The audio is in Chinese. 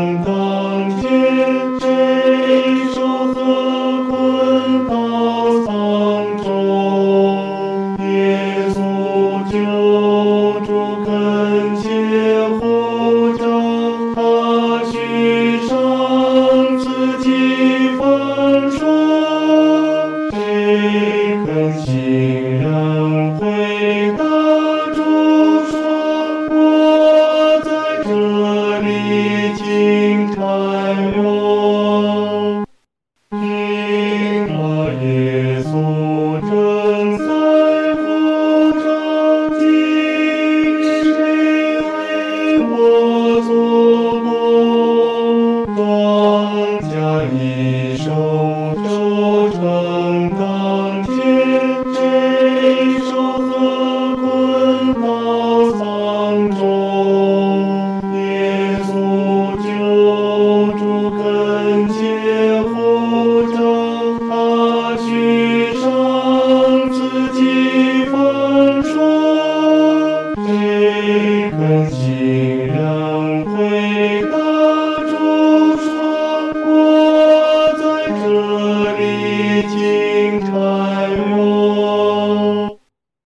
当见，谁手和捆到丧中？耶稣救主恳切呼叫，他须上自己放手。谁肯信任回答主说：我在这里，请看。